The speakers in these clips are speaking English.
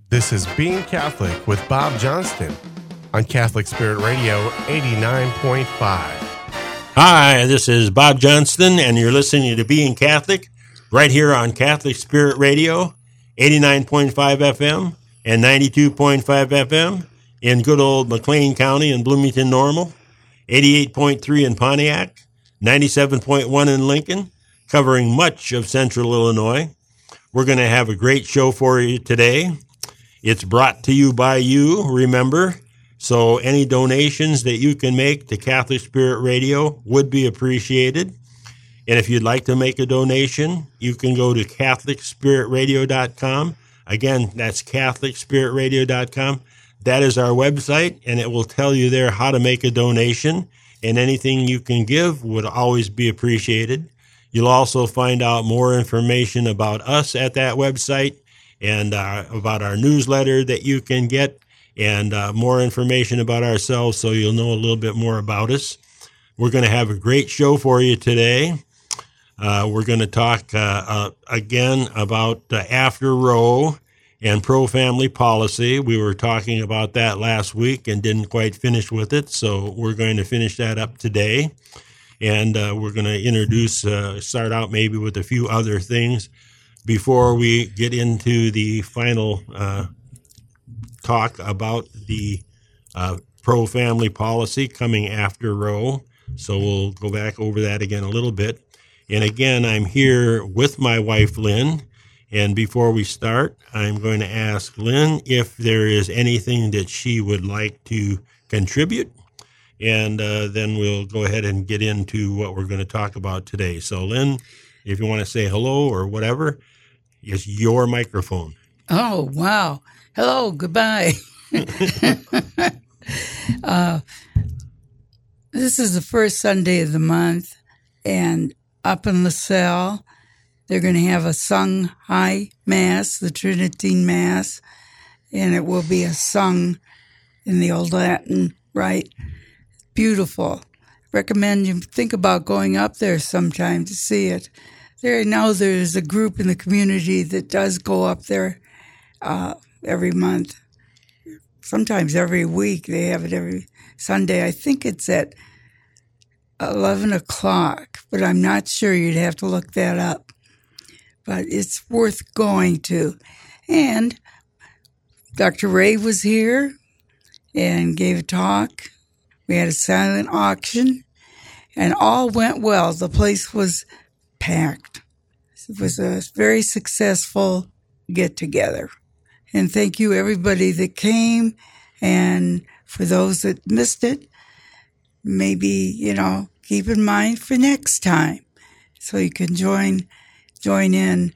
This is Being Catholic with Bob Johnston on Catholic Spirit Radio 89.5. Hi, this is Bob Johnston, and you're listening to Being Catholic right here on Catholic Spirit Radio 89.5 FM and 92.5 FM in good old McLean County in Bloomington Normal, 88.3 in Pontiac, 97.1 in Lincoln, covering much of central Illinois. We're going to have a great show for you today. It's brought to you by you, remember. So any donations that you can make to Catholic Spirit Radio would be appreciated. And if you'd like to make a donation, you can go to CatholicSpiritRadio.com. Again, that's CatholicSpiritRadio.com. That is our website, and it will tell you there how to make a donation. And anything you can give would always be appreciated. You'll also find out more information about us at that website and about our newsletter that you can get and more information about ourselves so you'll know a little bit more about us. We're going to have a great show for you today. We're going to talk again about After Roe and pro-family policy. We were talking about that last week and didn't quite finish with it, so we're going to finish that up today. And we're going to start out maybe with a few other things before we get into the final talk about the pro-family policy coming after Roe. So we'll go back over that again a little bit. And again, I'm here with my wife, Lynn. And before we start, I'm going to ask Lynn if there is anything that she would like to contribute. And then we'll go ahead and get into what we're going to talk about today. So, Lynn, if you want to say hello or whatever, it's your microphone. Oh, wow. Hello, goodbye. This is the first Sunday of the month, and up in LaSalle, they're going to have a sung high Mass, the Tridentine Mass, and it will be a sung in the Old Latin, right? Beautiful. Recommend you think about going up there sometime to see it. There's a group in the community that does go up there every month. Sometimes every week. They have it every Sunday. I think it's at 11 o'clock, but I'm not sure. You'd have to look that up. But it's worth going to. And Dr. Ray was here and gave a talk. We had a silent auction, and all went well. The place was packed. It was a very successful get-together. And thank you, everybody that came. And for those that missed it, maybe, keep in mind for next time so you can join in.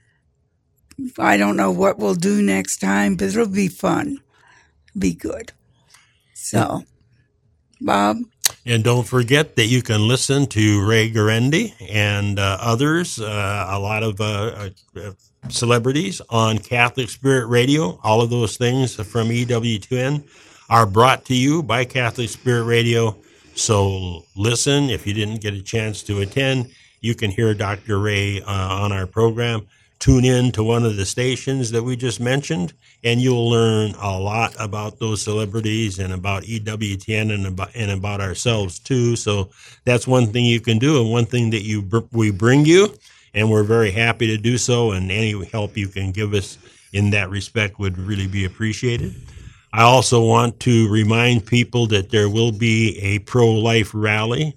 I don't know what we'll do next time, but it'll be fun. Be good. So, Bob? And don't forget that you can listen to Ray Guarendi and others, a lot of celebrities on Catholic Spirit Radio. All of those things from EWTN are brought to you by Catholic Spirit Radio. So listen. If you didn't get a chance to attend, you can hear Dr. Ray on our program. Tune in to one of the stations that we just mentioned, and you'll learn a lot about those celebrities and about EWTN and about ourselves too. So that's one thing you can do, and one thing that we bring you, and we're very happy to do so. And any help you can give us in that respect would really be appreciated. I also want to remind people that there will be a pro-life rally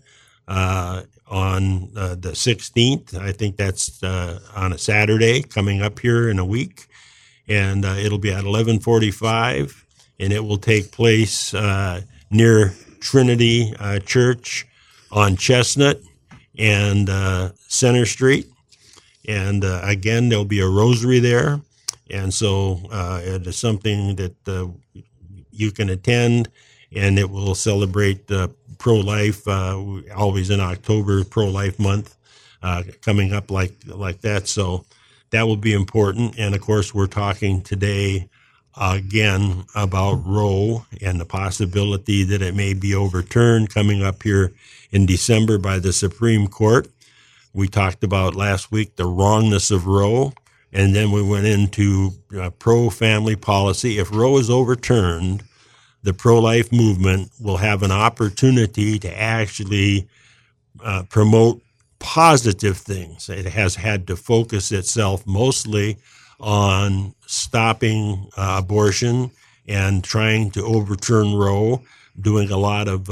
on the 16th. I think that's on a Saturday coming up here in a week. And it'll be at 11:45, and it will take place near Trinity Church on Chestnut and Center Street. And again, there'll be a rosary there. And so it is something that you can attend, and it will celebrate pro-life, always in October, pro-life month, coming up like that. So that will be important. And of course, we're talking today again about Roe and the possibility that it may be overturned coming up here in December by the Supreme Court. We talked about last week the wrongness of Roe, and then we went into pro-family policy. If Roe is overturned, the pro-life movement will have an opportunity to actually promote positive things. It has had to focus itself mostly on stopping abortion and trying to overturn Roe, doing a lot of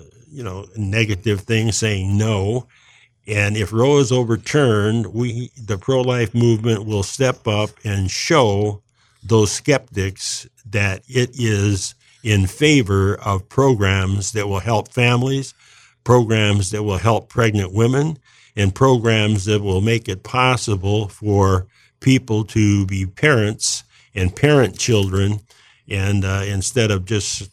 negative things, saying no. And if Roe is overturned, the pro-life movement will step up and show those skeptics that it is in favor of programs that will help families, programs that will help pregnant women, and programs that will make it possible for people to be parents and parent children, and instead of just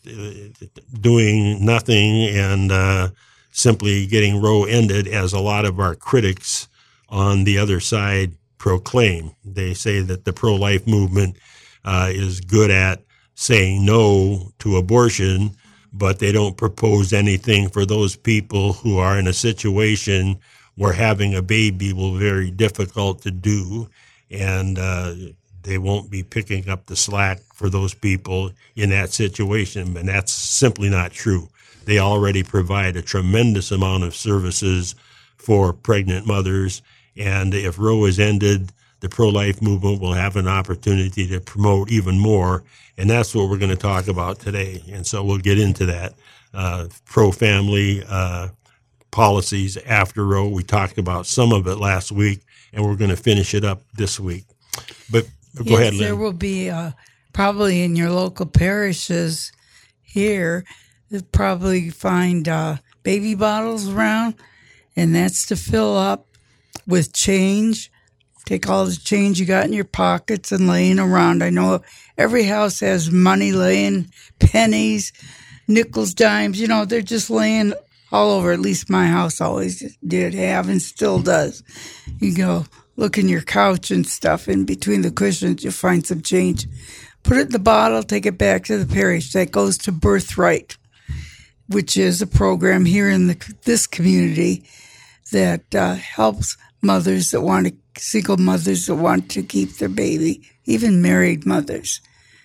doing nothing and simply getting Roe ended, as a lot of our critics on the other side proclaim. They say that the pro-life movement is good at saying no to abortion, but they don't propose anything for those people who are in a situation where having a baby will be very difficult to do, and they won't be picking up the slack for those people in that situation. And that's simply not true. They already provide a tremendous amount of services for pregnant mothers, and if Roe is ended, the pro-life movement will have an opportunity to promote even more, and that's what we're going to talk about today. And so we'll get into that. Pro-family policies after Roe. We talked about some of it last week, and we're going to finish it up this week. But go ahead, Lynn. There will be probably in your local parishes here, you'll probably find baby bottles around, and that's to fill up with change. Take all the change you got in your pockets and laying around. I know every house has money laying, pennies, nickels, dimes. They're just laying all over. At least my house always did have and still does. You go look in your couch and stuff. In between the cushions, you'll find some change. Put it in the bottle, take it back to the parish. That goes to Birthright, which is a program here in this community that helps mothers that single mothers that want to keep their baby, even married mothers,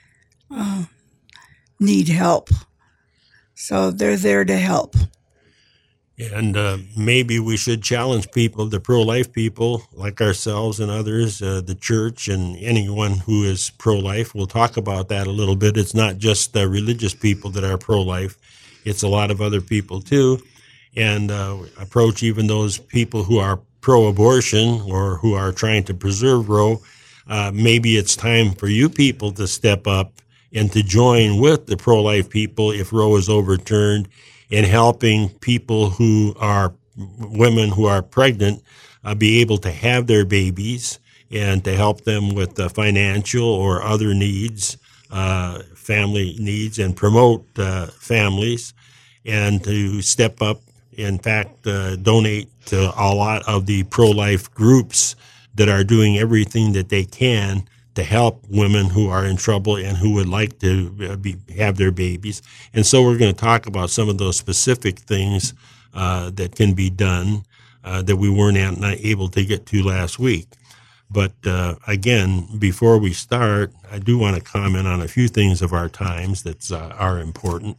need help. So they're there to help. And maybe we should challenge people, the pro-life people like ourselves and others, the church and anyone who is pro-life. We'll talk about that a little bit. It's not just the religious people that are pro-life. It's a lot of other people too. And approach even those people who are pro-abortion or who are trying to preserve Roe. Maybe it's time for you people to step up and to join with the pro-life people if Roe is overturned, in helping people who are women who are pregnant be able to have their babies, and to help them with financial or other needs, family needs, and promote families, and to step up, in fact, donate to a lot of the pro-life groups that are doing everything that they can to help women who are in trouble and who would like to have their babies. And so we're going to talk about some of those specific things that can be done that we weren't able to get to last week. But again, before we start, I do want to comment on a few things of our times that are important.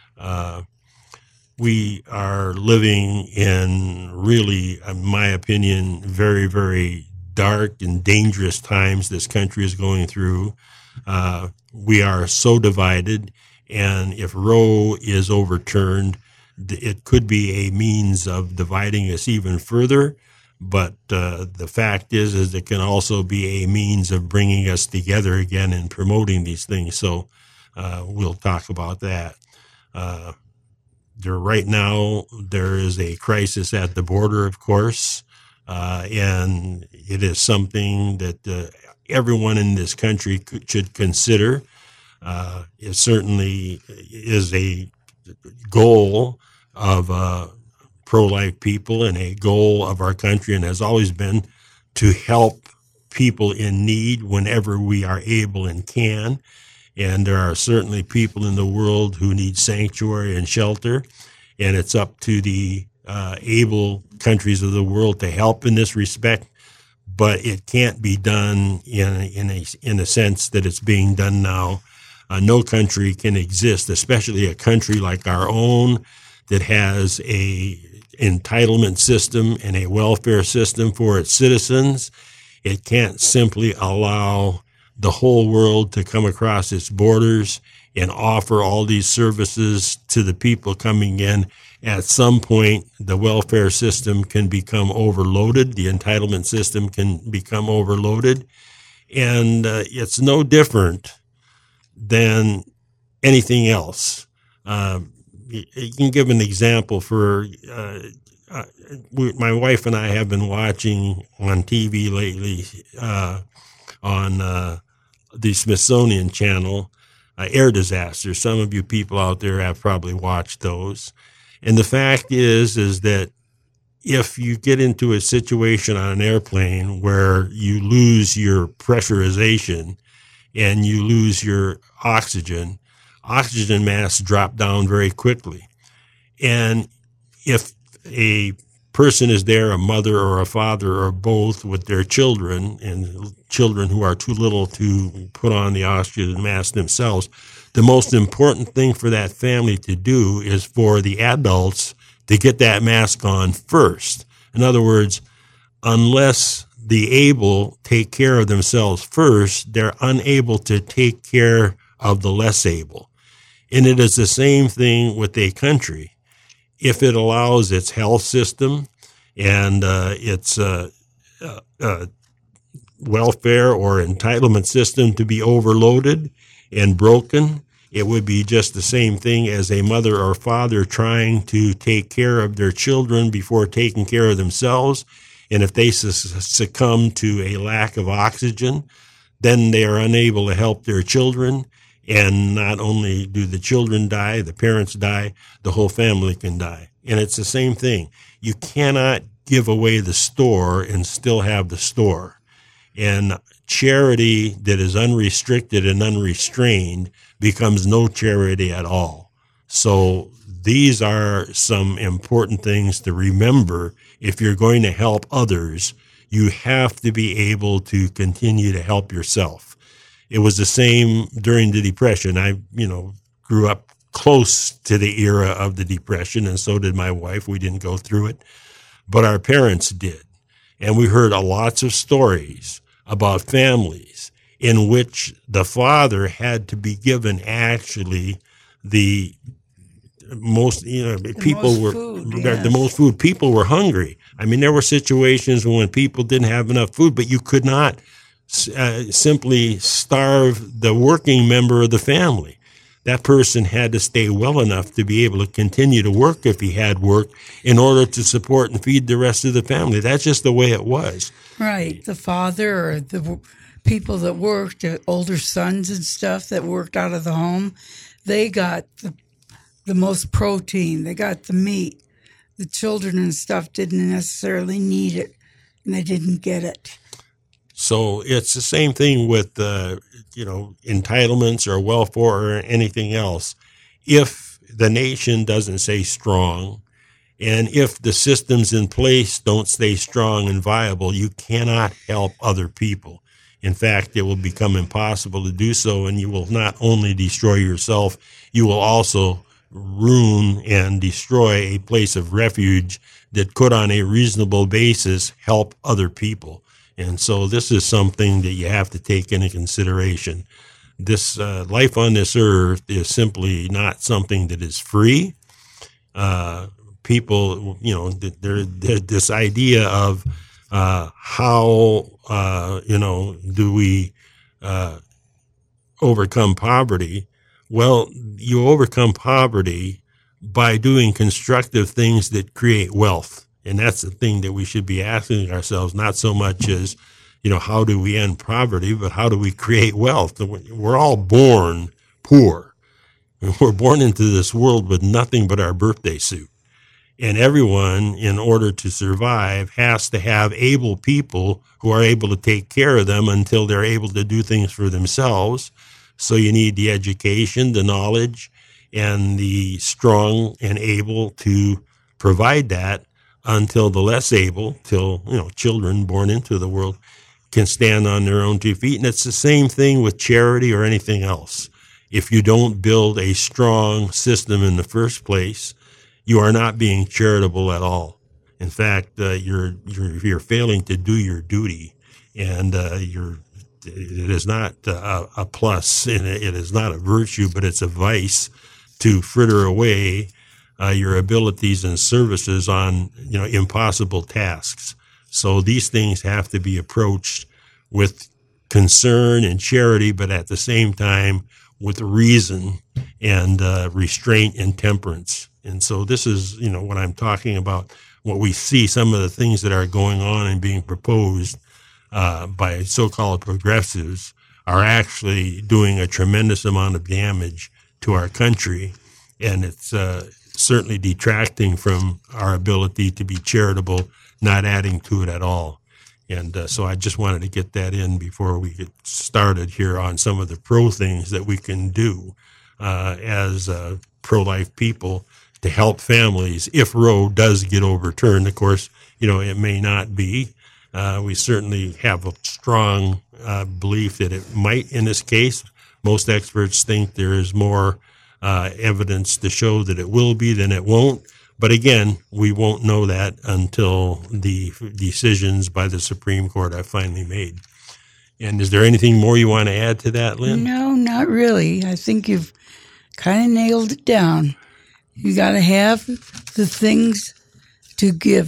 We are living in really, in my opinion, very, very dark and dangerous times this country is going through. We are so divided, and if Roe is overturned, it could be a means of dividing us even further. But the fact is it can also be a means of bringing us together again and promoting these things. So we'll talk about that. Right now, there is a crisis at the border, of course, and it is something that everyone in this country should consider. It certainly is a goal of pro-life people and a goal of our country, and has always been to help people in need whenever we are able and can. And there are certainly people in the world who need sanctuary and shelter, and it's up to the able countries of the world to help in this respect. but it can't be done in a sense that it's being done now. No country can exist, especially a country like our own that has a entitlement system and a welfare system for its citizens. It can't simply allow the whole world to come across its borders and offer all these services to the people coming in. At some point, the welfare system can become overloaded. The entitlement system can become overloaded. And it's no different than anything else. You can give an example for my wife and I have been watching on TV lately on the Smithsonian Channel, air disasters. Some of you people out there have probably watched those. And the fact is that if you get into a situation on an airplane where you lose your pressurization and you lose your oxygen masks drop down very quickly. And if a person is there, a mother or a father or both, with their children, and children who are too little to put on the oxygen mask themselves, the most important thing for that family to do is for the adults to get that mask on first. In other words, unless the able take care of themselves first, they're unable to take care of the less able. And it is the same thing with a country. If it allows its health system and its welfare or entitlement system to be overloaded and broken, it would be just the same thing as a mother or father trying to take care of their children before taking care of themselves. And if they succumb to a lack of oxygen, then they are unable to help their children. And not only do the children die, the parents die, the whole family can die. And it's the same thing. You cannot give away the store and still have the store. And charity that is unrestricted and unrestrained becomes no charity at all. So these are some important things to remember. If you're going to help others, you have to be able to continue to help yourself. It was the same during the Depression. I, grew up close to the era of the Depression, and so did my wife. We didn't go through it, but our parents did. And we heard lots of stories about families in which the father had to be given actually the most, people were the most food. People were hungry. I mean, there were situations when people didn't have enough food, but you could not simply starve the working member of the family. That person had to stay well enough to be able to continue to work if he had work in order to support and feed the rest of the family. That's just the way it was. Right. The father or the people that worked, the older sons and stuff that worked out of the home, they got the most protein. They got the meat. The children and stuff didn't necessarily need it, and they didn't get it. So it's the same thing with, entitlements or welfare or anything else. If the nation doesn't stay strong, and if the systems in place don't stay strong and viable, you cannot help other people. In fact, it will become impossible to do so, and you will not only destroy yourself, you will also ruin and destroy a place of refuge that could, on a reasonable basis, help other people. And so this is something that you have to take into consideration. This life on this earth is simply not something that is free. People, this idea of how, do we overcome poverty? Well, you overcome poverty by doing constructive things that create wealth. And that's the thing that we should be asking ourselves, not so much as, how do we end poverty, but how do we create wealth? We're all born poor. We're born into this world with nothing but our birthday suit. And everyone, in order to survive, has to have able people who are able to take care of them until they're able to do things for themselves. So you need the education, the knowledge, and the strong and able to provide that. until the less able, till, children born into the world can stand on their own 2 feet. And it's the same thing with charity or anything else. If you don't build a strong system in the first place, you are not being charitable at all. In fact, you're failing to do your duty, and it is not a plus, and it is not a virtue, but it's a vice to fritter away your abilities and services on impossible tasks. So these things have to be approached with concern and charity, but at the same time with reason and restraint and temperance. And so this is what I'm talking about. What we see, some of the things that are going on and being proposed by so-called progressives are actually doing a tremendous amount of damage to our country, and it's certainly detracting from our ability to be charitable, not adding to it at all. And so I just wanted to get that in before we get started here on some of the pro things that we can do as pro-life people to help families if Roe does get overturned. Of course, it may not be. We certainly have a strong belief that it might in this case. Most experts think there is more evidence to show that it will be than it won't. But again, we won't know that until the decisions by the Supreme Court are finally made. And is there anything more you want to add to that, Lynn? No, not really. I think you've kind of nailed it down. You got to have the things to give.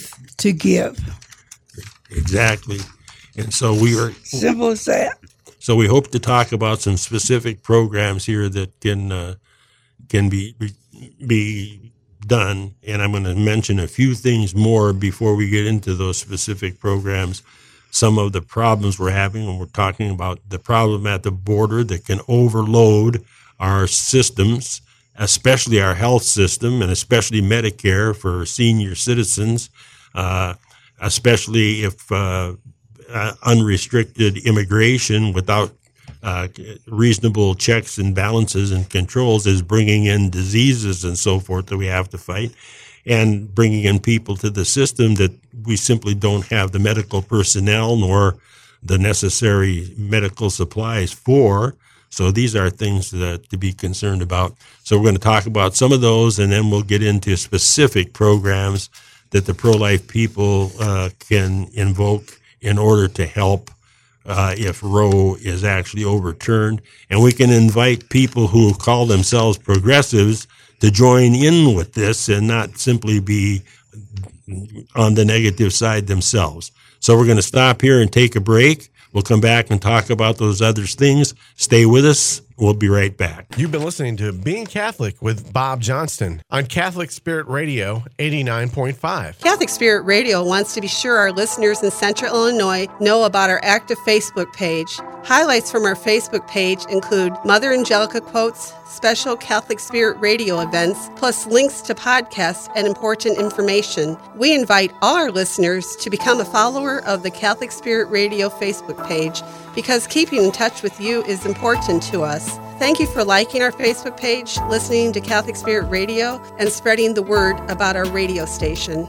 Exactly. And so we are simple as that. So we hope to talk about some specific programs here that can be done. And I'm going to mention a few things more before we get into those specific programs. Some of the problems we're having when we're talking about the problem at the border that can overload our systems, especially our health system and especially Medicare for senior citizens, especially if unrestricted immigration without reasonable checks and balances and controls is bringing in diseases and so forth that we have to fight, and bringing in people to the system that we simply don't have the medical personnel nor the necessary medical supplies for. So these are things to be concerned about. So we're going to talk about some of those, and then we'll get into specific programs that the pro-life people can invoke in order to help if Roe is actually overturned. And we can invite people who call themselves progressives to join in with this and not simply be on the negative side themselves. So we're going to stop here and take a break. We'll come back and talk about those other things. Stay with us. We'll be right back. You've been listening to Being Catholic with Bob Johnston on Catholic Spirit Radio 89.5. Catholic Spirit Radio wants to be sure our listeners in Central Illinois know about our active Facebook page. Highlights from our Facebook page include Mother Angelica quotes, special Catholic Spirit Radio events, plus links to podcasts and important information. We invite all our listeners to become a follower of the Catholic Spirit Radio Facebook page because keeping in touch with you is important to us. Thank you for liking our Facebook page, listening to Catholic Spirit Radio, and spreading the word about our radio station.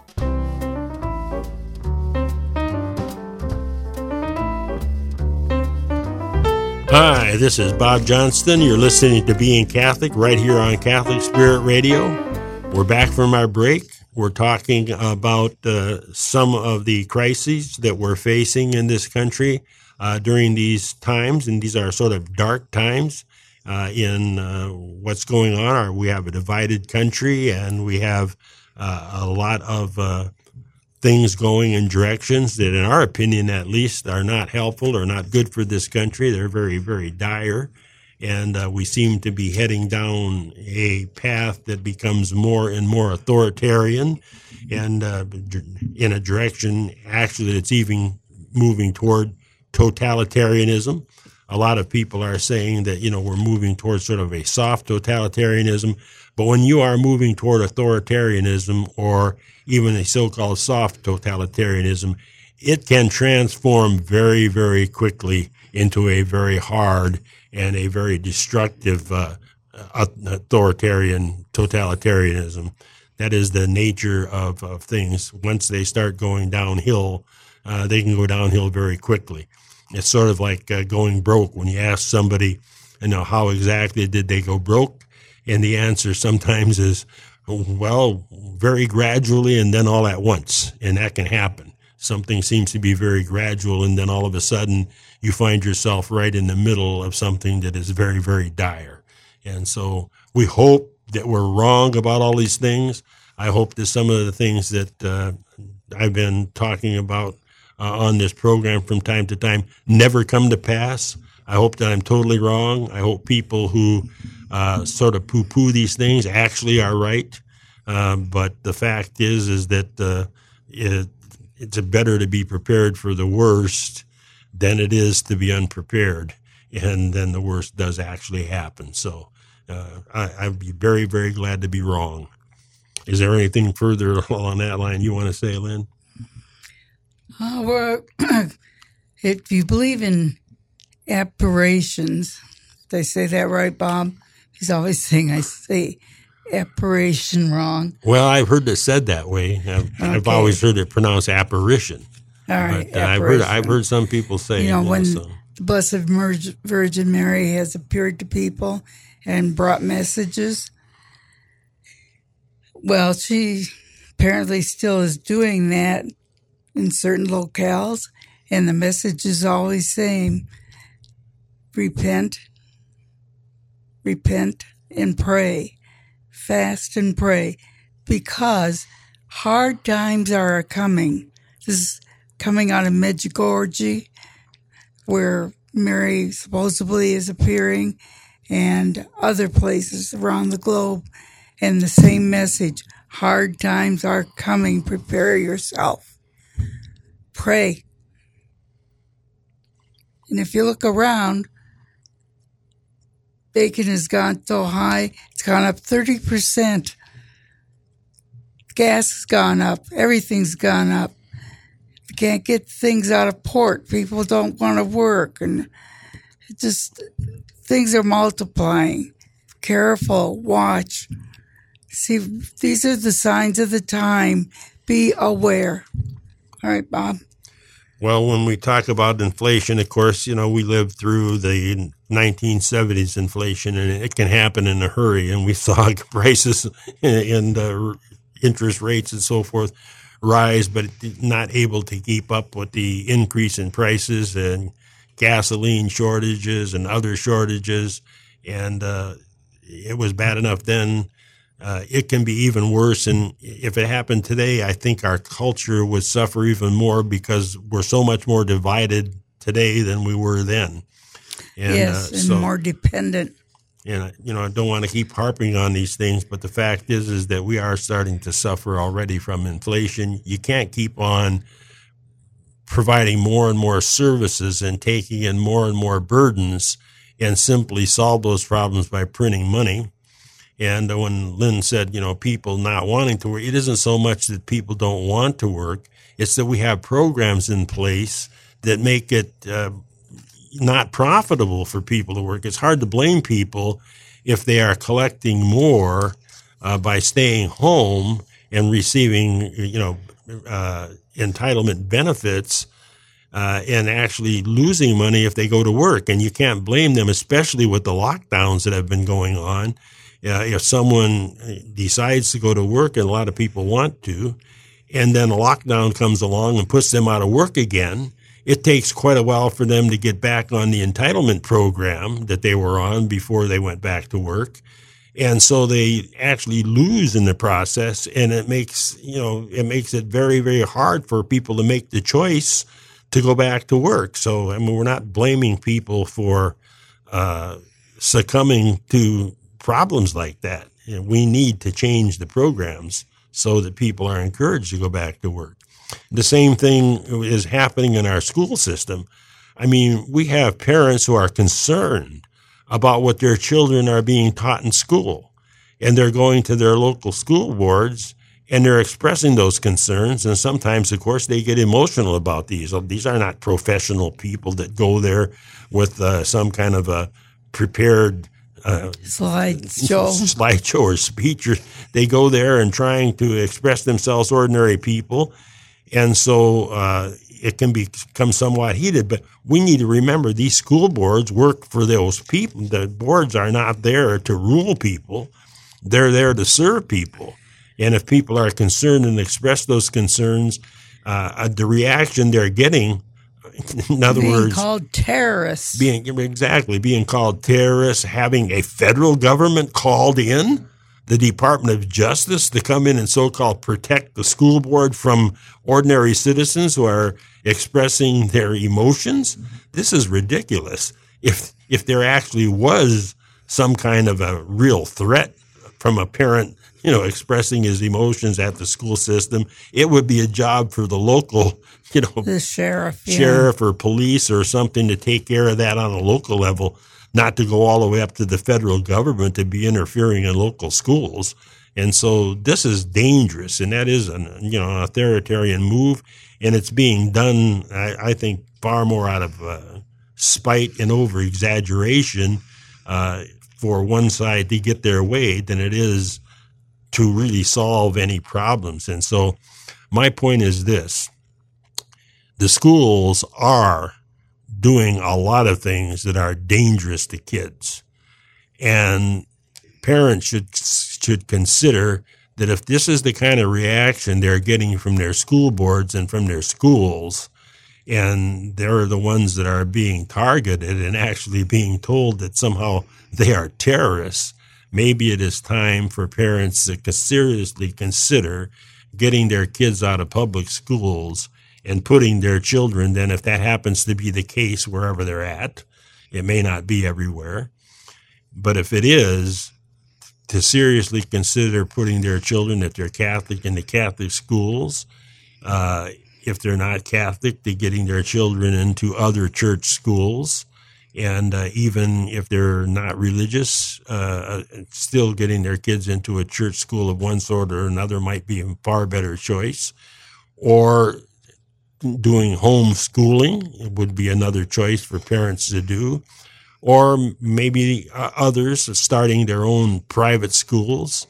Hi, this is Bob Johnston. You're listening to Being Catholic right here on Catholic Spirit Radio. We're back from our break. We're talking about some of the crises that we're facing in this country during these times, and these are sort of dark times in what's going on. We have a divided country, and we have a lot of things going in directions that, in our opinion at least, are not helpful or not good for this country. They're very, very dire. And we seem to be heading down a path that becomes more and more authoritarian and in a direction, actually, that's even moving toward totalitarianism. A lot of people are saying that, we're moving towards sort of a soft totalitarianism. But when you are moving toward authoritarianism or even a so-called soft totalitarianism, it can transform very, very quickly into a very hard and a very destructive authoritarian totalitarianism That is the nature of things. Once they start going downhill, they can go downhill very quickly. It's sort of like going broke. When you ask somebody, how exactly did they go broke? And the answer sometimes is, well, very gradually and then all at once. And that can happen. Something seems to be very gradual, and then all of a sudden you find yourself right in the middle of something that is very, very dire. And so we hope that we're wrong about all these things. I hope that some of the things that I've been talking about on this program from time to time never come to pass. I hope that I'm totally wrong. I hope people who sort of poo-poo these things actually are right. But the fact is that it's better to be prepared for the worst than it is to be unprepared. And then the worst does actually happen. So I'd be very, very glad to be wrong. Is there anything further along that line you want to say, Lynn? Well, if you believe in apparitions, did I say that right, Bob? He's always saying I say apparition wrong. Well, I've heard it said that way. I've always heard it pronounced apparition. All right, but I've heard some people say when the Blessed Virgin Mary has appeared to people and brought messages. Well, she apparently still is doing that in certain locales, and the message is always saying, repent, and pray, fast and pray, because hard times are coming. This is coming out of Medjugorje, where Mary supposedly is appearing, and other places around the globe, and the same message, hard times are coming, prepare yourself. Pray. And if you look around, bacon has gone so high, it's gone up 30%. Gas has gone up. Everything's gone up. You can't get things out of port. People don't want to work. And it just, things are multiplying. Careful. Watch. See, these are the signs of the time. Be aware. All right, Bob. Well, when we talk about inflation, of course, we lived through the 1970s inflation, and it can happen in a hurry. And we saw prices and interest rates and so forth rise, but not able to keep up with the increase in prices and gasoline shortages and other shortages. And it was bad enough then. It can be even worse. And if it happened today, I think our culture would suffer even more because we're so much more divided today than we were then. And, yes, and more dependent. And, I don't want to keep harping on these things, but the fact is that we are starting to suffer already from inflation. You can't keep on providing more and more services and taking in more and more burdens and simply solve those problems by printing money. And when Lynn said, people not wanting to work, it isn't so much that people don't want to work. It's that we have programs in place that make it not profitable for people to work. It's hard to blame people if they are collecting more by staying home and receiving, entitlement benefits and actually losing money if they go to work. And you can't blame them, especially with the lockdowns that have been going on. If someone decides to go to work, and a lot of people want to, and then a lockdown comes along and puts them out of work again, it takes quite a while for them to get back on the entitlement program that they were on before they went back to work. And so they actually lose in the process, and it makes it very, very hard for people to make the choice to go back to work. So, we're not blaming people for succumbing to problems like that. We need to change the programs so that people are encouraged to go back to work. The same thing is happening in our school system. We have parents who are concerned about what their children are being taught in school, and they're going to their local school boards and they're expressing those concerns. And sometimes, of course, they get emotional about these. These are not professional people that go there with some kind of a prepared slideshow or speech. They go there and trying to express themselves, ordinary people. And so it can become somewhat heated. But we need to remember these school boards work for those people. The boards are not there to rule people. They're there to serve people. And if people are concerned and express those concerns, the reaction they're getting, in other words, being called terrorists. Being called terrorists, having a federal government called in, the Department of Justice to come in and so-called protect the school board from ordinary citizens who are expressing their emotions. This is ridiculous. If there actually was some kind of a real threat from a parent, expressing his emotions at the school system, it would be a job for the local, the sheriff or police or something to take care of that on a local level, not to go all the way up to the federal government to be interfering in local schools. And so this is dangerous, and that is an authoritarian move, and it's being done, I think, far more out of spite and over-exaggeration for one side to get their way than it is to really solve any problems. And so my point is this. The schools are doing a lot of things that are dangerous to kids. And parents should consider that if this is the kind of reaction they're getting from their school boards and from their schools, and they're the ones that are being targeted and actually being told that somehow they are terrorists, maybe it is time for parents to seriously consider getting their kids out of public schools and putting their children, then if that happens to be the case wherever they're at, it may not be everywhere, but if it is, to seriously consider putting their children, if they're Catholic, in the Catholic schools, if they're not Catholic, to getting their children into other church schools, and even if they're not religious, still getting their kids into a church school of one sort or another might be a far better choice. Or doing homeschooling would be another choice for parents to do. Or maybe others starting their own private schools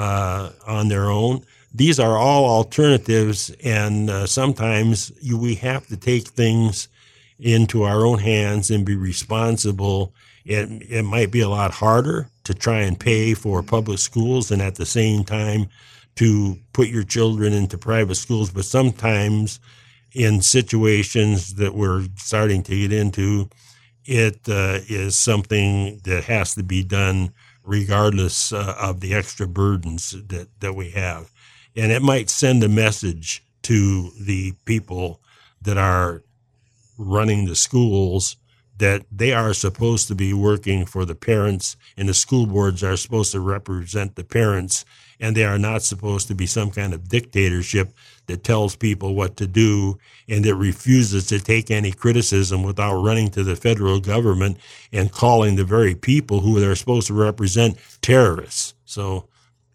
on their own. These are all alternatives, and sometimes we have to take things into our own hands and be responsible. It might be a lot harder to try and pay for public schools and at the same time to put your children into private schools, but sometimes in situations that we're starting to get into, it is something that has to be done regardless of the extra burdens that we have. And it might send a message to the people that are running the schools that they are supposed to be working for the parents, and the school boards are supposed to represent the parents, and they are not supposed to be some kind of dictatorship that tells people what to do and that refuses to take any criticism without running to the federal government and calling the very people who they're supposed to represent terrorists. So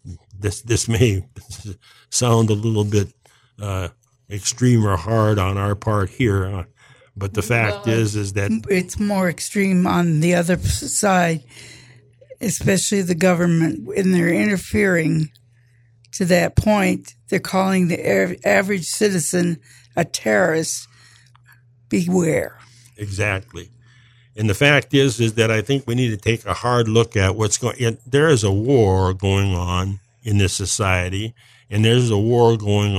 this may sound a little bit extreme or hard on our part here, but the fact is that it's more extreme on the other side, especially the government, when they're interfering to that point. They're calling the average citizen a terrorist. Beware. Exactly. And the fact is that I think we need to take a hard look at what's going on. There is a war going on in this society, and there's a war going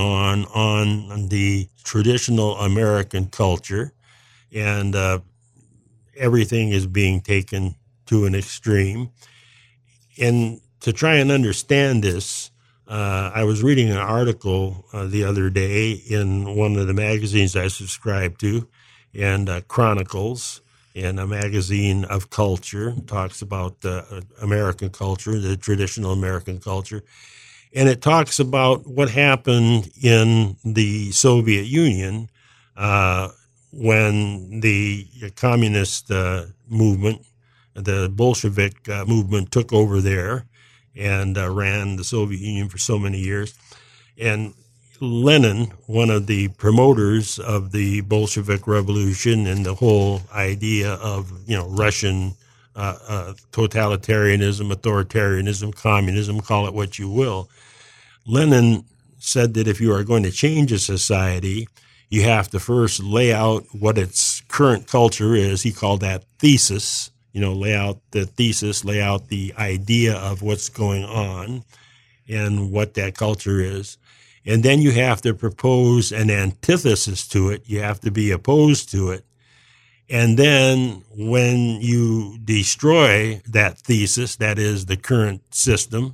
on the traditional American culture, and everything is being taken to an extreme. And to try and understand this, I was reading an article the other day in one of the magazines I subscribe to, and Chronicles, and a magazine of culture, talks about American culture, the traditional American culture. And it talks about what happened in the Soviet Union when the communist movement, the Bolshevik movement, took over there and ran the Soviet Union for so many years. And Lenin, one of the promoters of the Bolshevik Revolution and the whole idea of, Russian totalitarianism, authoritarianism, communism, call it what you will. Lenin said that if you are going to change a society, you have to first lay out what its current culture is. He called that thesis. Lay out the thesis, lay out the idea of what's going on and what that culture is. And then you have to propose an antithesis to it. You have to be opposed to it. And then when you destroy that thesis, that is the current system,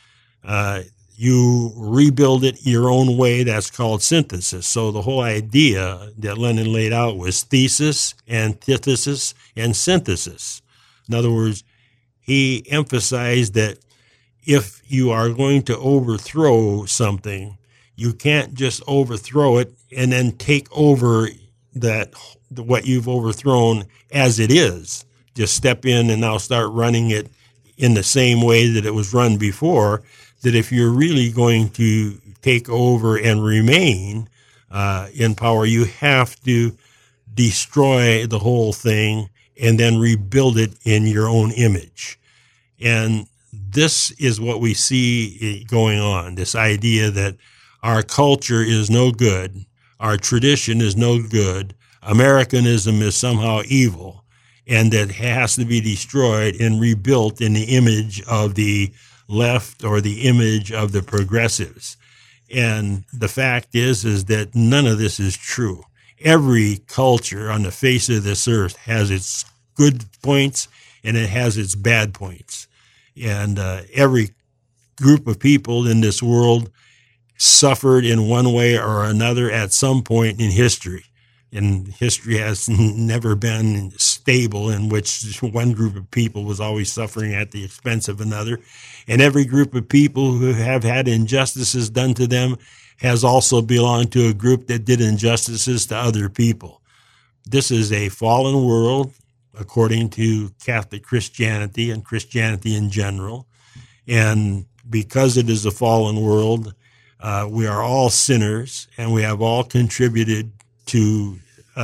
you rebuild it your own way. That's called synthesis. So the whole idea that Lenin laid out was thesis, antithesis, and synthesis. In other words, he emphasized that if you are going to overthrow something, you can't just overthrow it and then take over what you've overthrown as it is. Just step in and now start running it in the same way that it was run before. That if you're really going to take over and remain in power, you have to destroy the whole thing and then rebuild it in your own image. And this is what we see going on, this idea that our culture is no good, our tradition is no good, Americanism is somehow evil, and that has to be destroyed and rebuilt in the image of the left or the image of the progressives. And the fact is that none of this is true. Every culture on the face of this earth has its good points and it has its bad points. And every group of people in this world suffered in one way or another at some point in history. And history has never been stable in which one group of people was always suffering at the expense of another. And every group of people who have had injustices done to them has also belonged to a group that did injustices to other people. This is a fallen world, according to Catholic Christianity and Christianity in general. And because it is a fallen world, we are all sinners, and we have all contributed to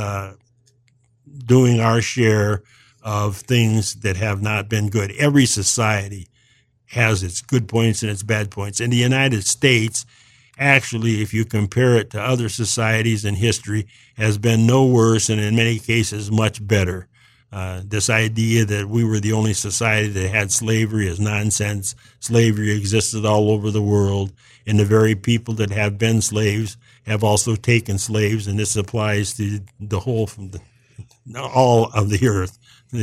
doing our share of things that have not been good. Every society has its good points and its bad points. In the United States, actually, if you compare it to other societies in history, has been no worse and in many cases much better. This idea that we were the only society that had slavery is nonsense. Slavery existed all over the world, and the very people that have been slaves have also taken slaves, and this applies to the whole, all of the earth,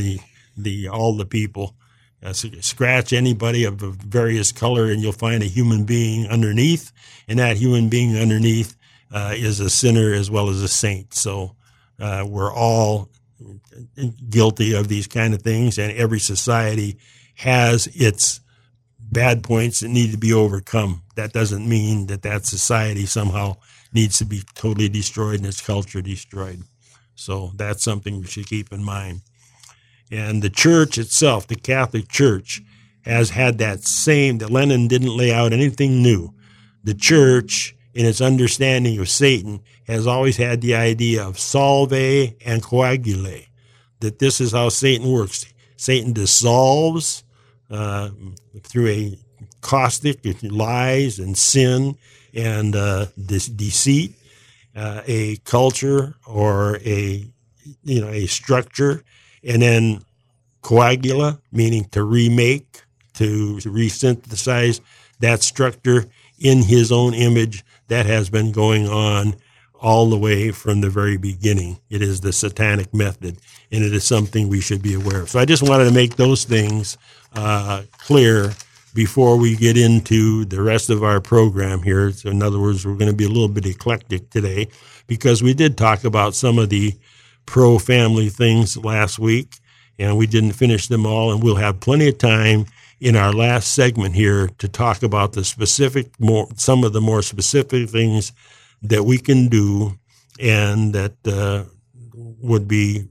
all the people. Scratch anybody of a various color, and you'll find a human being underneath, and that human being underneath is a sinner as well as a saint. So we're all guilty of these kind of things, and every society has its bad points that need to be overcome. That doesn't mean that society somehow needs to be totally destroyed and its culture destroyed. So that's something we should keep in mind. And the church itself, the Catholic Church, has had that Lenin didn't lay out anything new. The church, in its understanding of Satan, has always had the idea of salve and coagule, that this is how Satan works. Satan dissolves through a caustic lies and sin and this deceit, a culture or a structure, and then coagula, meaning to remake, to resynthesize that structure in his own image. That has been going on all the way from the very beginning. It is the satanic method, and it is something we should be aware of. So I just wanted to make those things clear before we get into the rest of our program here. So in other words, we're going to be a little bit eclectic today because we did talk about some of the pro-family things last week, and we didn't finish them all, and we'll have plenty of time in our last segment here to talk about some of the more specific things that we can do and that would be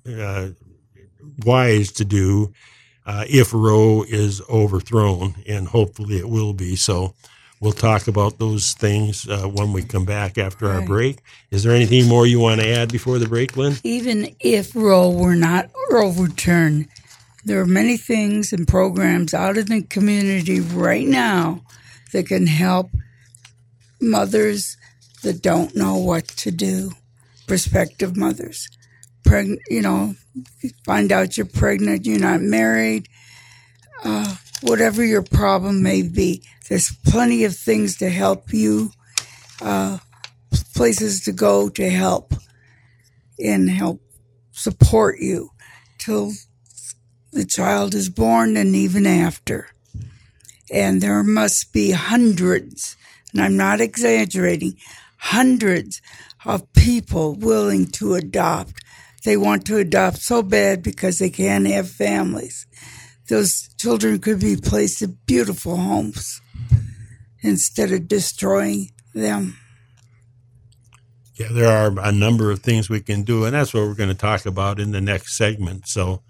wise to do if Roe is overthrown, and hopefully it will be. So we'll talk about those things when we come back after our break. Is there anything more you want to add before the break, Lynn? Even if Roe were not overturned, There are many things and programs out in the community right now that can help mothers that don't know what to do, prospective mothers. Find out you're pregnant, you're not married, whatever your problem may be. There's plenty of things to help you, places to go to help and help support you till the child is born and even after. And there must be hundreds, and I'm not exaggerating, hundreds of people willing to adopt. They want to adopt so bad because they can't have families. Those children could be placed in beautiful homes instead of destroying them. Yeah, there are a number of things we can do, and that's what we're going to talk about in the next segment. So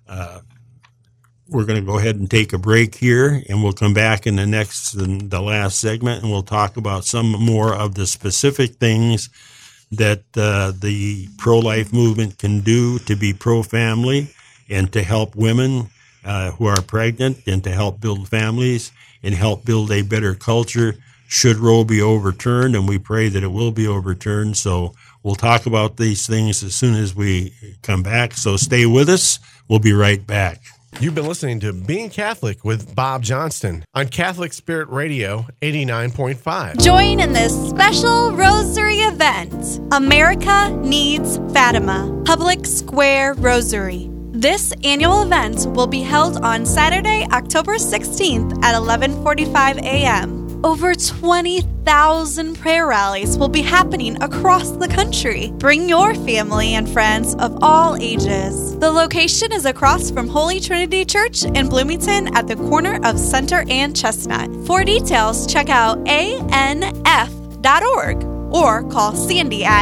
we're going to go ahead and take a break here, and we'll come back in the last segment, and we'll talk about some more of the specific things that the pro-life movement can do to be pro-family and to help women who are pregnant and to help build families and help build a better culture should Roe be overturned, and we pray that it will be overturned. So we'll talk about these things as soon as we come back. So stay with us. We'll be right back. You've been listening to Being Catholic with Bob Johnston on Catholic Spirit Radio 89.5. Join in this special Rosary event. America Needs Fatima, Public Square Rosary. This annual event will be held on Saturday, October 16th at 11:45 a.m. Over 20,000 prayer rallies will be happening across the country. Bring your family and friends of all ages. The location is across from Holy Trinity Church in Bloomington at the corner of Center and Chestnut. For details, check out anf.org or call Sandy at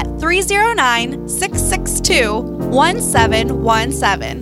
309-662-1717.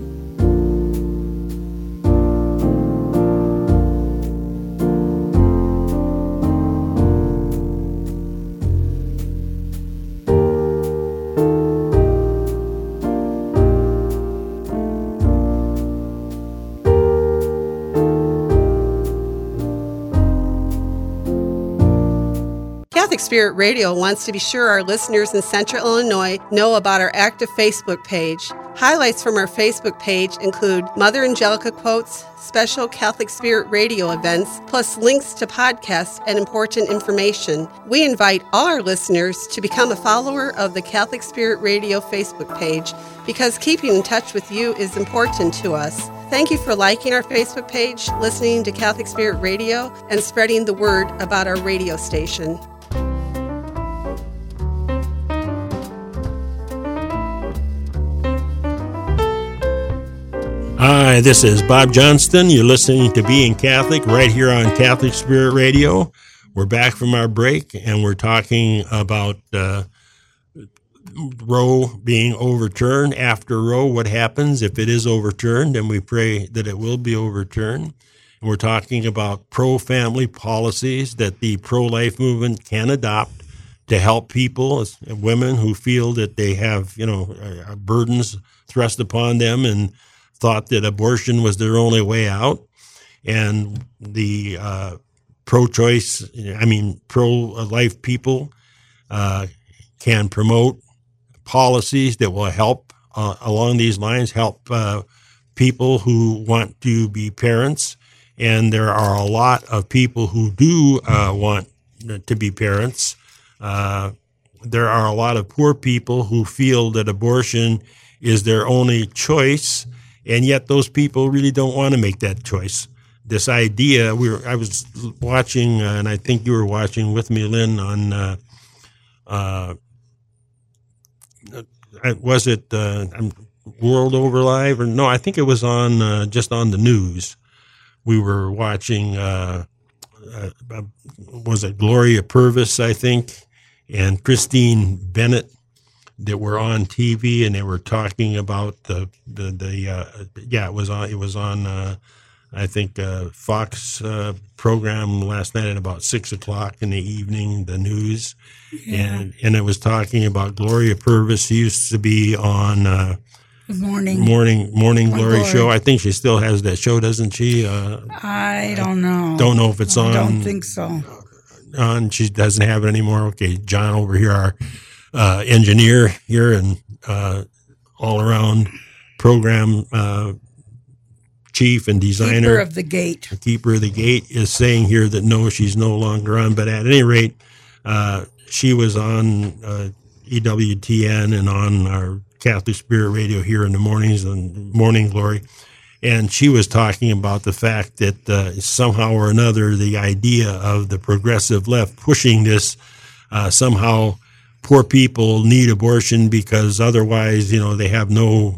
Catholic Spirit Radio wants to be sure our listeners in Central Illinois know about our active Facebook page. Highlights from our Facebook page include Mother Angelica quotes, special Catholic Spirit Radio events, plus links to podcasts and important information. We invite all our listeners to become a follower of the Catholic Spirit Radio Facebook page because keeping in touch with you is important to us. Thank you for liking our Facebook page, listening to Catholic Spirit Radio, and spreading the word about our radio station. Hi, this is Bob Johnston. You're listening to Being Catholic right here on Catholic Spirit Radio. We're back from our break, and we're talking about Roe being overturned. After Roe, what happens if it is overturned, and we pray that it will be overturned. And we're talking about pro-family policies that the pro-life movement can adopt to help people, women who feel that they have, burdens thrust upon them and thought that abortion was their only way out. And the pro-life people can promote policies that will help along these lines, help people who want to be parents. And there are a lot of people who do want to be parents. There are a lot of poor people who feel that abortion is their only choice, and yet those people really don't want to make that choice. This idea, I was watching, and I think you were watching with me, Lynn, on, was it World Over Live? Or no, I think it was on just on the news. We were watching, was it Gloria Purvis, I think, and Christine Bennett, that were on TV, and they were talking about it was on I think Fox program last night at about 6:00 in the evening, the news, and it was talking about Gloria Purvis. She used to be on Good morning. Morning Glory show. I think she still has that show, doesn't she? I don't know. Don't know if it's on. I don't think so. She doesn't have it anymore. Okay, John over here, our engineer here and all around program chief and designer. Keeper of the gate. Keeper of the gate is saying here that no, she's no longer on. But at any rate, she was on EWTN and on our Catholic Spirit Radio here in the mornings and Morning Glory. And she was talking about the fact that somehow or another, the idea of the progressive left pushing this somehow poor people need abortion because otherwise, they have no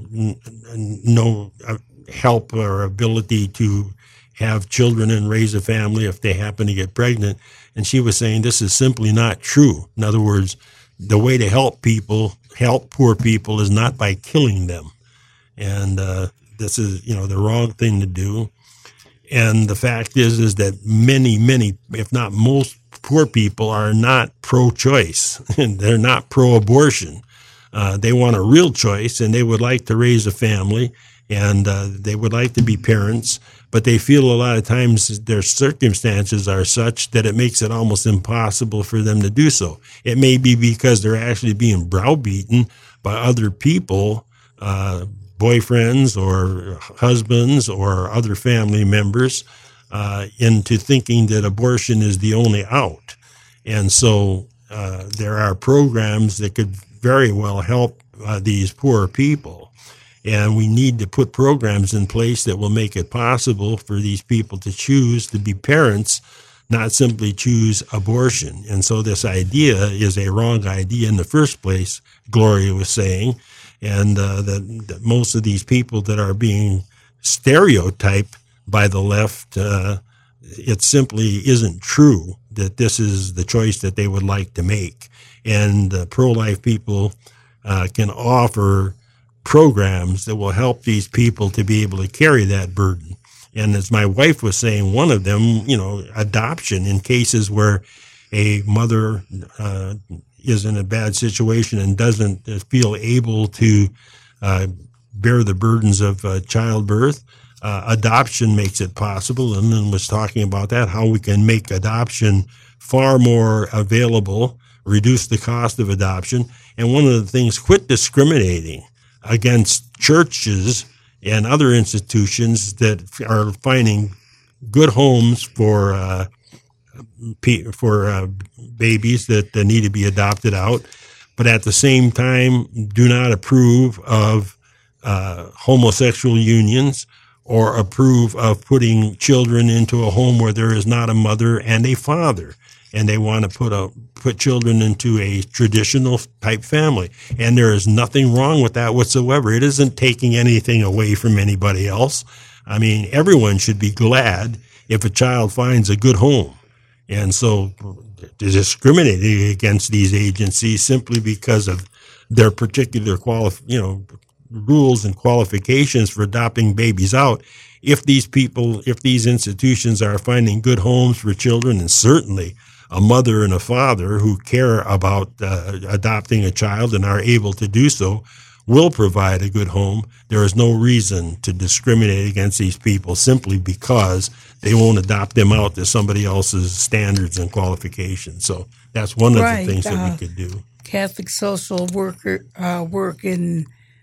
help or ability to have children and raise a family if they happen to get pregnant. And she was saying this is simply not true. In other words, the way to help poor people is not by killing them. And this is, the wrong thing to do. And the fact is that many, if not most poor people are not pro-choice and they're not pro-abortion. They want a real choice and they would like to raise a family and they would like to be parents, but they feel a lot of times their circumstances are such that it makes it almost impossible for them to do so. It may be because they're actually being browbeaten by other people, boyfriends or husbands or other family members, into thinking that abortion is the only out. And so there are programs that could very well help these poor people. And we need to put programs in place that will make it possible for these people to choose to be parents, not simply choose abortion. And so this idea is a wrong idea in the first place, Gloria was saying, and that most of these people that are being stereotyped by the left, it simply isn't true that this is the choice that they would like to make. And pro-life people can offer programs that will help these people to be able to carry that burden. And as my wife was saying, one of them, adoption in cases where a mother is in a bad situation and doesn't feel able to bear the burdens of childbirth. Adoption makes it possible, and then was talking about that, how we can make adoption far more available, reduce the cost of adoption. And one of the things, quit discriminating against churches and other institutions that are finding good homes for babies that need to be adopted out, but at the same time do not approve of homosexual unions or approve of putting children into a home where there is not a mother and a father, and they want to put children into a traditional type family. And there is nothing wrong with that whatsoever. It isn't taking anything away from anybody else. I mean, everyone should be glad if a child finds a good home. And so discriminating against these agencies simply because of their particular rules and qualifications for adopting babies out. If these institutions are finding good homes for children, and certainly a mother and a father who care about adopting a child and are able to do so will provide a good home, there is no reason to discriminate against these people simply because they won't adopt them out to somebody else's standards and qualifications. So that's one of the things that we could do. Catholic social worker work in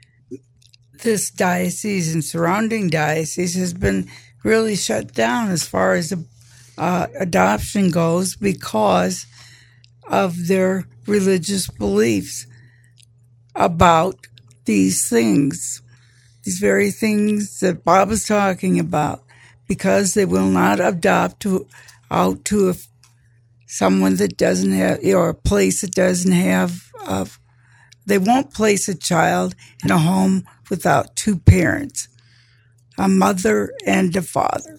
this diocese and surrounding diocese has been really shut down as far as adoption goes because of their religious beliefs about these things, these very things that Bob is talking about, because they will not adopt out to someone that doesn't have, or a place that doesn't have, they won't place a child in a home without two parents, a mother and a father.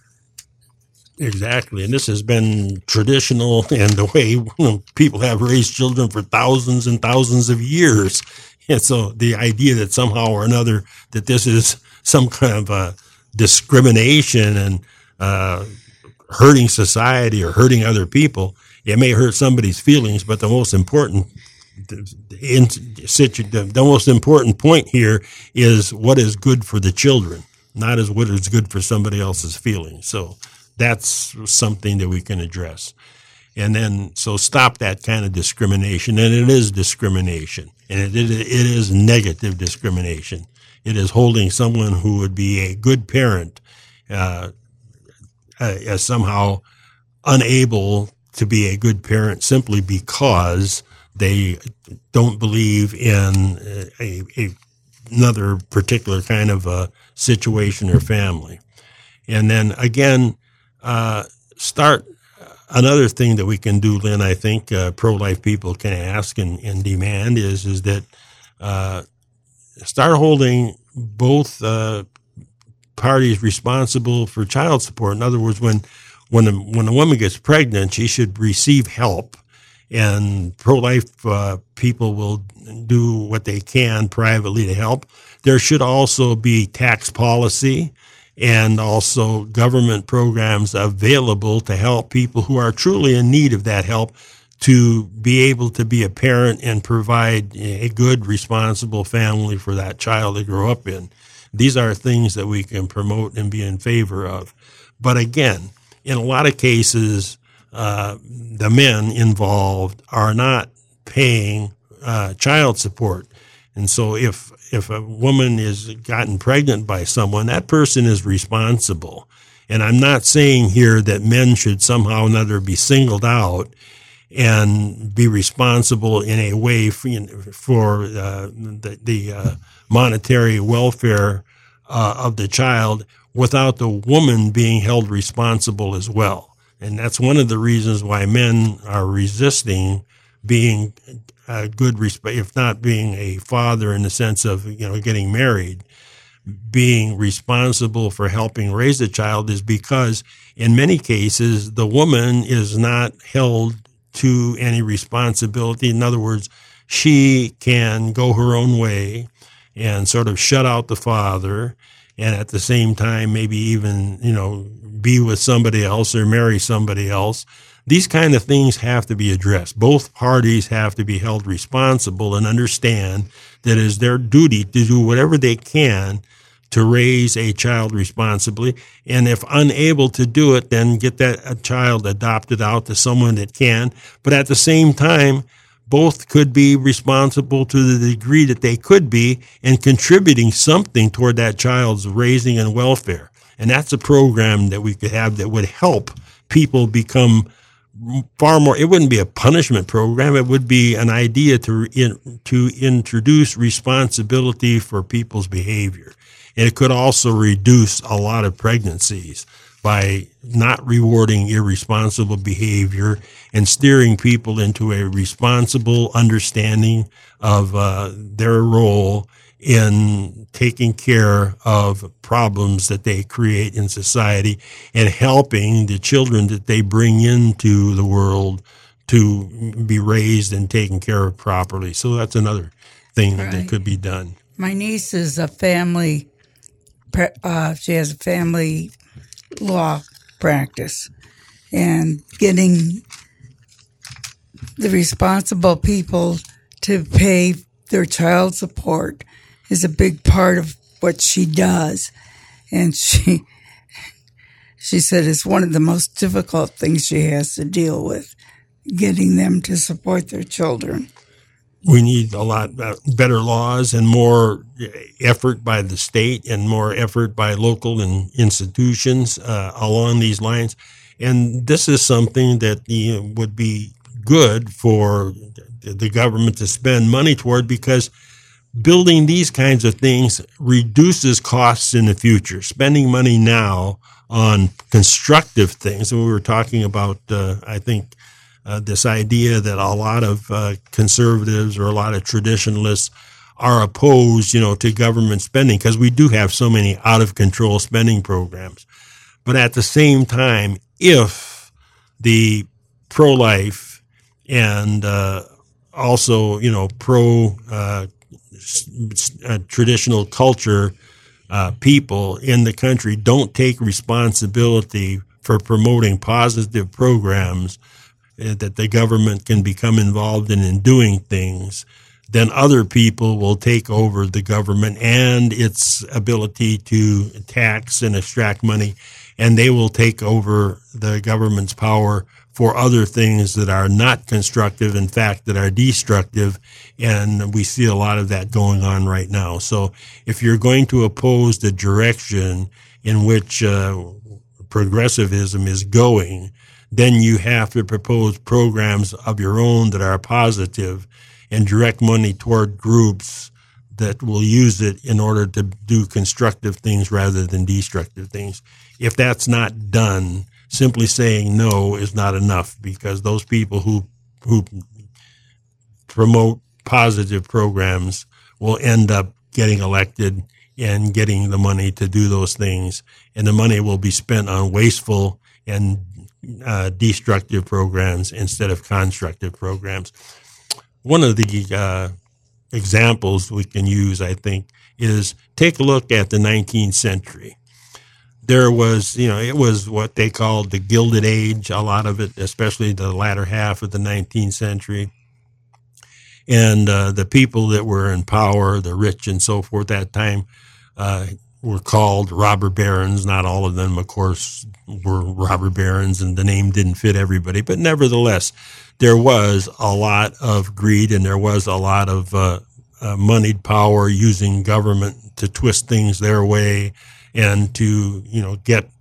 Exactly. And this has been traditional and the way people have raised children for thousands and thousands of years. And so the idea that somehow or another that this is some kind of discrimination and hurting society or hurting other people, it may hurt somebody's feelings, but the most important the most important point here is what is good for the children, not as what is good for somebody else's feelings. So that's something that we can address. And then, so stop that kind of discrimination. And it is discrimination. And it is negative discrimination. It is holding someone who would be a good parent as somehow unable to be a good parent simply because they don't believe in another particular kind of a situation or family. And then again, start another thing that we can do, Lynn, I think pro-life people can ask and demand is that start holding both parties responsible for child support. In other words, when a woman gets pregnant, she should receive help, and pro-life people will do what they can privately to help. There should also be tax policy and also government programs available to help people who are truly in need of that help to be able to be a parent and provide a good, responsible family for that child to grow up in. These are things that we can promote and be in favor of. But again, in a lot of cases, the men involved are not paying child support. And so if a woman is gotten pregnant by someone, that person is responsible. And I'm not saying here that men should somehow or another be singled out and be responsible in a way for the monetary welfare of the child without the woman being held responsible as well. And that's one of the reasons why men are resisting being a good, if not being a father in the sense of, getting married, being responsible for helping raise a child is because in many cases, the woman is not held to any responsibility. In other words, she can go her own way and sort of shut out the father and at the same time maybe even, be with somebody else or marry somebody else. These kind of things have to be addressed. Both parties have to be held responsible and understand that it is their duty to do whatever they can to raise a child responsibly. And if unable to do it, then get that child adopted out to someone that can. But at the same time, both could be responsible to the degree that they could be and contributing something toward that child's raising and welfare. And that's a program that we could have that would help people become far more. It wouldn't be a punishment program. It would be an idea to introduce responsibility for people's behavior. And it could also reduce a lot of pregnancies by not rewarding irresponsible behavior and steering people into a responsible understanding of their role in taking care of problems that they create in society and helping the children that they bring into the world to be raised and taken care of properly. So that's another thing that could be done. My niece is a family, she has a family law practice, and getting the responsible people to pay their child support is a big part of what she does. And she said it's one of the most difficult things she has to deal with, getting them to support their children. We need a lot better laws and more effort by the state and more effort by local and institutions along these lines. And this is something that would be good for the government to spend money toward, because building these kinds of things reduces costs in the future. Spending money now on constructive things, and we were talking about, I think, this idea that a lot of conservatives or a lot of traditionalists are opposed, to government spending because we do have so many out-of-control spending programs. But at the same time, if the pro-life and also, traditional culture people in the country don't take responsibility for promoting positive programs that the government can become involved in doing things, then other people will take over the government and its ability to tax and extract money, and they will take over the government's power for other things that are not constructive, in fact, that are destructive, and we see a lot of that going on right now. So if you're going to oppose the direction in which progressivism is going, then you have to propose programs of your own that are positive and direct money toward groups that will use it in order to do constructive things rather than destructive things. If that's not done, simply saying no is not enough, because those people who promote positive programs will end up getting elected and getting the money to do those things, and the money will be spent on wasteful and destructive programs instead of constructive programs. One of the examples we can use, I think, is take a look at the 19th century. There was, it was what they called the Gilded Age, a lot of it, especially the latter half of the 19th century. And the people that were in power, the rich and so forth, that time were called robber barons. Not all of them, of course, were robber barons, and the name didn't fit everybody. But nevertheless, there was a lot of greed, and there was a lot of moneyed power using government to twist things their way and to, get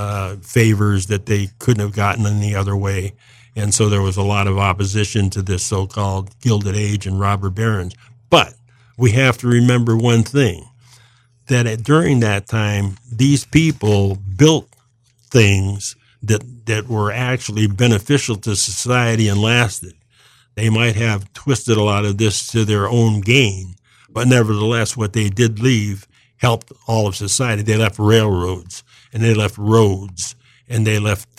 favors that they couldn't have gotten any other way. And so there was a lot of opposition to this so-called Gilded Age and robber barons. But we have to remember one thing, that during that time, these people built things that were actually beneficial to society and lasted. They might have twisted a lot of this to their own gain, but nevertheless, what they did leave helped all of society. They left railroads, and they left roads, and they left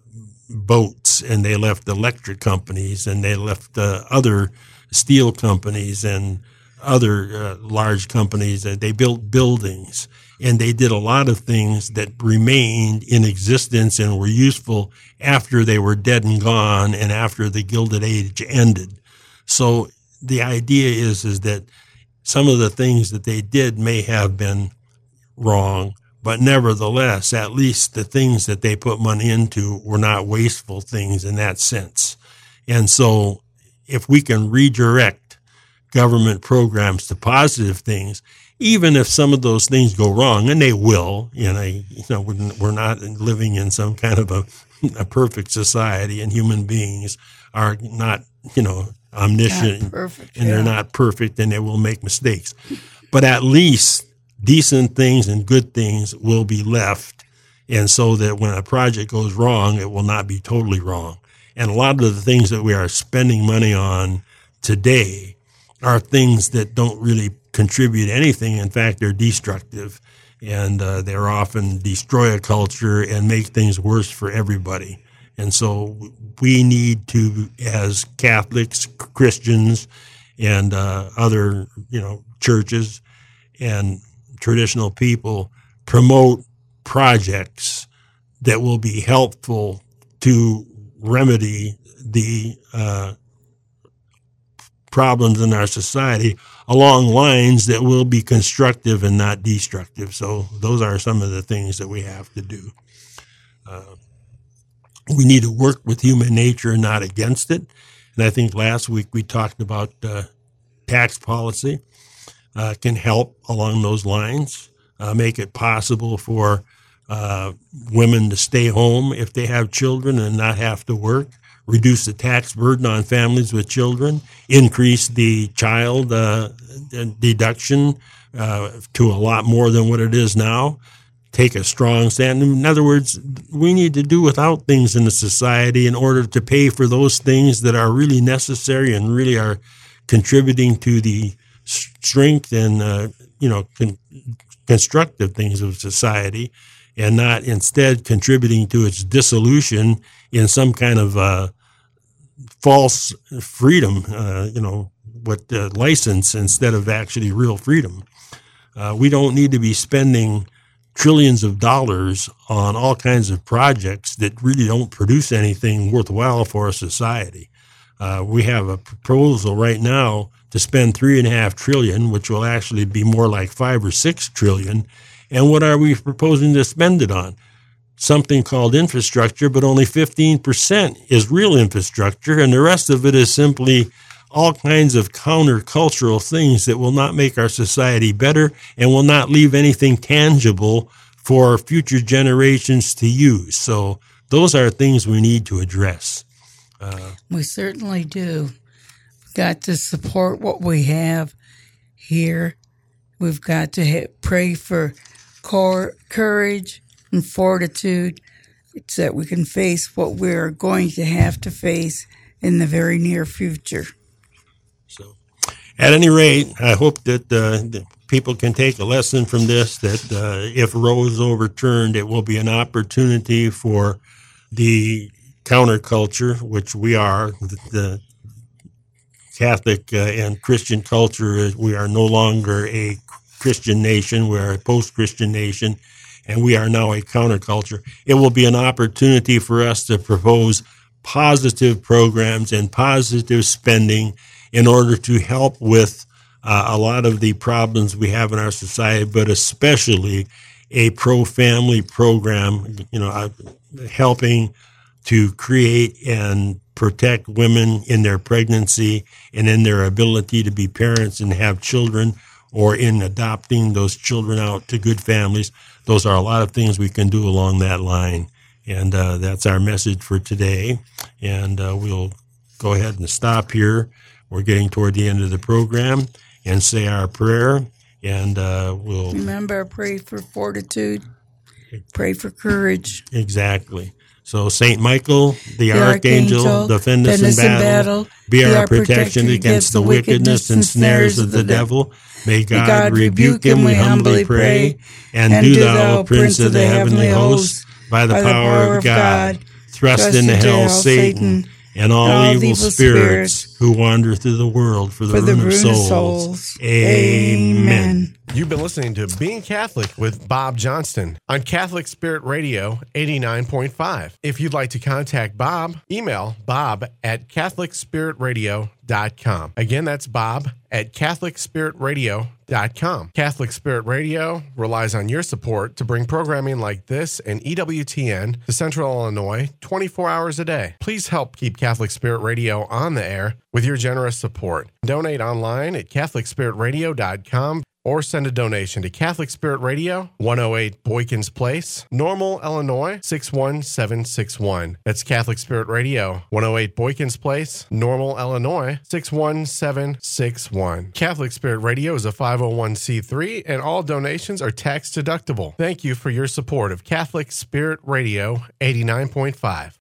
boats, and they left electric companies, and they left other steel companies and other large companies. They built buildings, and they did a lot of things that remained in existence and were useful after they were dead and gone and after the Gilded Age ended. So the idea is that some of the things that they did may have been wrong, but nevertheless, at least the things that they put money into were not wasteful things in that sense. And so if we can redirect government programs to positive things, even if some of those things go wrong, and they will, we're not living in some kind of a perfect society, and human beings are not, omniscient, perfect, and they're not perfect, and they will make mistakes. But at least decent things and good things will be left, and so that when a project goes wrong, it will not be totally wrong. And a lot of the things that we are spending money on today are things that don't really contribute anything. In fact, they're destructive, and they're often destroy a culture and make things worse for everybody. And so we need to, as Catholics, Christians, and other, churches and traditional people, promote projects that will be helpful to remedy the problems in our society along lines that will be constructive and not destructive. So those are some of the things that we have to do. We need to work with human nature, not against it. And I think last week we talked about tax policy can help along those lines, make it possible for women to stay home if they have children and not have to work, reduce the tax burden on families with children, increase the child deduction to a lot more than what it is now, take a strong stand. In other words, we need to do without things in the society in order to pay for those things that are really necessary and really are contributing to the strength and, constructive things of society, and not instead contributing to its dissolution in some kind of false freedom, license instead of actually real freedom. We don't need to be spending trillions of dollars on all kinds of projects that really don't produce anything worthwhile for a society. We have a proposal right now to spend $3.5 trillion, which will actually be more like $5 or $6 trillion. And what are we proposing to spend it on? Something called infrastructure, but only 15% is real infrastructure, and the rest of it is simply all kinds of countercultural things that will not make our society better and will not leave anything tangible for future generations to use. So those are things we need to address. We certainly do. We've got to support what we have here. We've got to pray for courage and fortitude so that we can face what we're going to have to face in the very near future. So, at any rate, I hope that people can take a lesson from this, that if Roe is overturned, it will be an opportunity for the counterculture, which we are, the Catholic and Christian culture. We are no longer a Christian nation. We are a post-Christian nation, and we are now a counterculture. It will be an opportunity for us to propose positive programs and positive spending in order to help with a lot of the problems we have in our society, but especially a pro-family program, helping to create and protect women in their pregnancy and in their ability to be parents and have children, or in adopting those children out to good families. Those are a lot of things we can do along that line. And that's our message for today. And we'll go ahead and stop here. We're getting toward the end of the program, and say our prayer. And we'll remember, pray for fortitude, pray for courage. Exactly. So St. Michael, the Archangel, defend us in battle. Be our protection against the wickedness and snares of the devil. May God rebuke him, we humbly pray. And do thou, Prince of the heavenly host, by the power of God, thrust into hell Satan and all evil spirits who wander through the world for the ruin of souls. Amen. You've been listening to Being Catholic with Bob Johnston on Catholic Spirit Radio 89.5. If you'd like to contact Bob, email bob@catholicspiritradio.com. Again, that's bob@catholicspiritradio.com. Catholic Spirit Radio relies on your support to bring programming like this and EWTN to Central Illinois 24 hours a day. Please help keep Catholic Spirit Radio on the air with your generous support. Donate online at catholicspiritradio.com or send a donation to Catholic Spirit Radio, 108 Boykins Place, Normal, Illinois, 61761. That's Catholic Spirit Radio, 108 Boykins Place, Normal, Illinois, 61761. Catholic Spirit Radio is a 501c3, and all donations are tax deductible. Thank you for your support of Catholic Spirit Radio 89.5.